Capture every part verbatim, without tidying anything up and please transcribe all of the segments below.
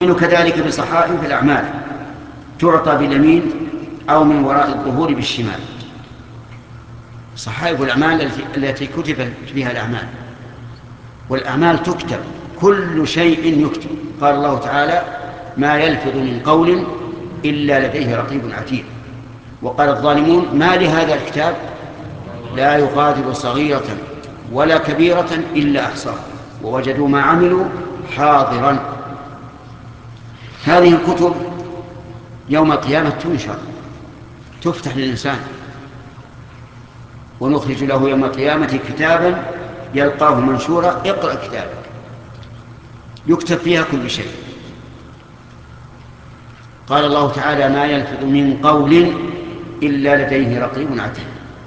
كذلك بصحائف الأعمال تعطى باليمين أو من وراء الظهور بالشمال. صحائف الأعمال التي كتبت فيها الأعمال، والأعمال تكتب، كل شيء يكتب. قال الله تعالى: ما يلفظ من قول إلا لديه رقيب عتيد. وقال الظالمون: ما لهذا الكتاب لا يغادر صغيرة ولا كبيرة إلا أحصاها ووجدوا ما عملوا حاضرا. هذه الكتب يوم القيامة تنشر، تفتح للإنسان، ونخرج له يوم القيامة كتابا يلقاه منشورا: اقرأ كتابك. يكتب فيها كل شيء. قال الله تعالى: ما يلفظ من قول إلا لديه رقيب عتيد.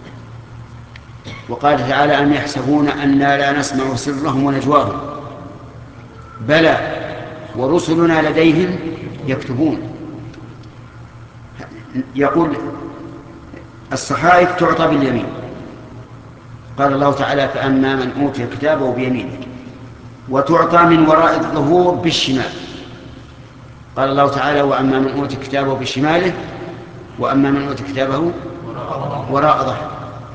وقال تعالى: أم يحسبون أنا لا نسمع سرهم ونجواهم بلى ورسلنا لديهم يكتبون. يقول: الصحائف تعطى باليمين. قال الله تعالى: فأما من أوتي كتابه بيمينه. وتعطى من وراء الظهور بالشمال. قال الله تعالى: وأما من أوتي كتابه بشماله وأما من أوتي كتابه وراء ظهره.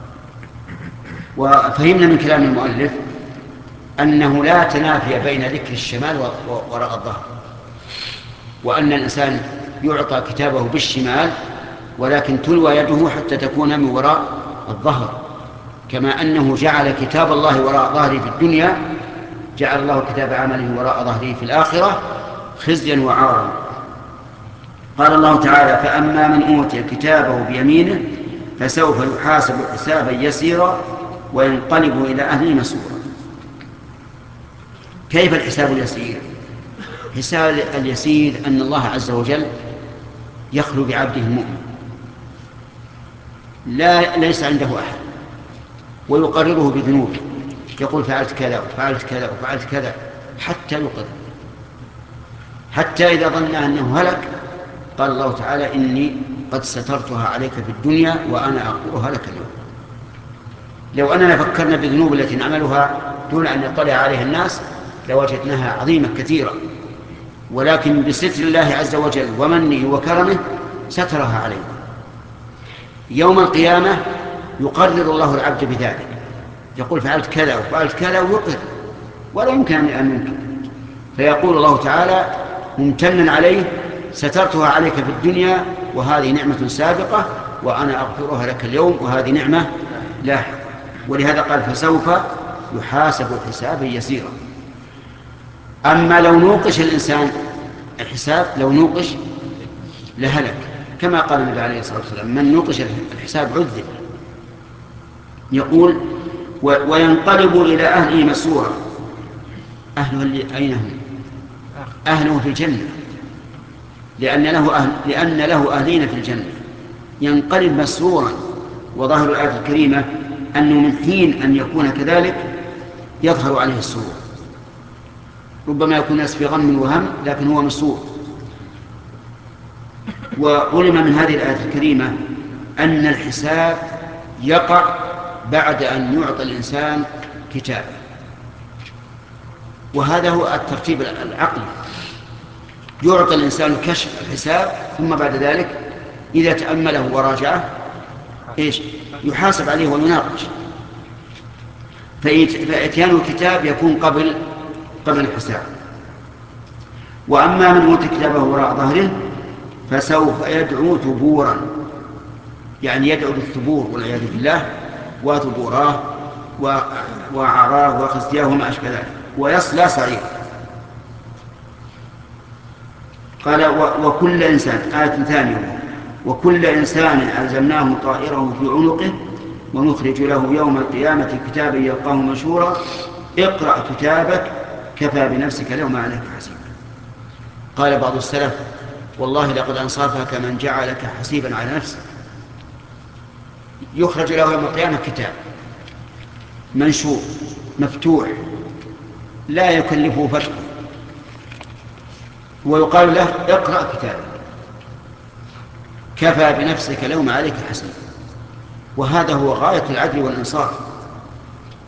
وفهمنا من كلام المؤلف أنه لا تنافي بين ذكر الشمال وراء الظهر، وأن الإنسان يعطى كتابه بالشمال ولكن تلوى يده حتى تكون من وراء الظهر، كما أنه جعل كتاب الله وراء ظهره في الدنيا جعل الله كتاب عمله وراء ظهره في الآخرة خزيا وعارا. قال الله تعالى: فأما من أوتي كتابه بيمينه فسوف يحاسب حسابا يسيرا وينقلب إلى أهله مسرورا. كيف الحساب اليسير؟ حساب اليسير أن الله عز وجل يخلو بعبده المؤمن، لا ليس عنده أحد، ويقرره بذنوبه، يقول: فعلت كذا وفعلت كذا وفعلت كذا، حتى يقر، حتى إذا ظن أنه هلك قال الله تعالى: إني قد سترتها عليك في الدنيا وأنا أغفرها لك اليوم. لو أننا فكرنا بالذنوب التي نعملها دون أن يطلع عليها الناس لوجدناها عظيمة كثيرة، ولكن بستر الله عز وجل ومنه وكرمه سترها عليه. يوم القيامة يقرر الله العبد بذلك، يقول: فعلت كذا وفعلت كذا، ويقر ولا يمكن أن ينكر. فيقول الله تعالى ممتنا عليه: سترتها عليك في الدنيا وهذه نعمة سابقة وأنا أغفرها لك اليوم وهذه نعمة لاحقة. ولهذا قال: فسوف يحاسب حسابا يسيرا. أما لو نوقش الإنسان الحساب، لو نوقش لهلك، كما قال النبي عليه الصلاة والسلام: من نوقش الحساب عذب. يقول: وينقلب إلى أهله مسرورا. أهله أين هم؟ أهله في الجنة، لأن له, أهل لأن له أهلين في الجنة. ينقلب مسرورا. وظاهر الآية الكريمة أنه من حين أن يكون كذلك يظهر عليه السرور. ربما يكون الناس في غم وهم لكن هو مسرور. وعلم من هذه الآية الكريمة أن الحساب يقع بعد أن يعطى الإنسان كتاب، وهذا هو الترتيب العقلي. يعطى الإنسان كشف الحساب ثم بعد ذلك إذا تأمله وراجعه إيش يحاسب عليه ويناقش. فإتيان الكتاب يكون قبل قبل الحساب. وأما من أوتي كتابه وراء ظهره فسوف يدعو ثبورا، يعني يدعو بالثبور والعياذ بالله، وثبوراه وعراه وخزياه وما أشبه ذلك، ويصلى سعيرا. قال: وكل إنسان، آية ثانية: وكل إنسان ألزمناه طائره في عنقه ونخرج له يوم القيامة كتابا يلقاه منشورا اقرأ كتابك كفى بنفسك اليوم عليك حسيبا. قال بعض السلف: والله لقد أنصافك من جعلك حسيبا على نفسك. يخرج له يوم القيامة كتاب منشور مفتوح لا يكلفه فتحه، ويقال له: اقرأ كتابك كفى بنفسك اليوم عليك حسيبا. وهذا هو غاية العدل والإنصاف،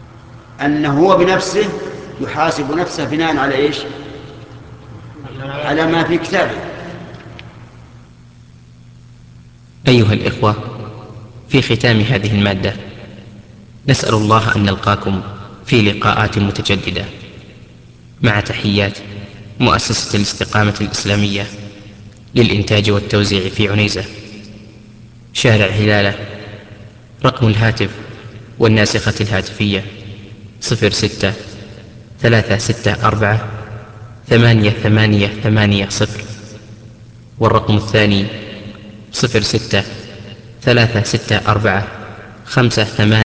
أنه هو بنفسه يحاسب نفسه بناء على إيش؟ على ما في كتابه. أيها الإخوة، في ختام هذه المادة نسأل الله أن نلقاكم في لقاءات متجددة، مع تحيات مؤسسة الاستقامة الإسلامية للإنتاج والتوزيع في عنيزة، شارع هلالة. رقم الهاتف والناسخة الهاتفية صفر ستة ثلاثة ستة أربعة ثمانية ثمانية ثمانية صفر، والرقم الثاني صفر ستة ثلاثة ستة أربعة خمسة ثمانية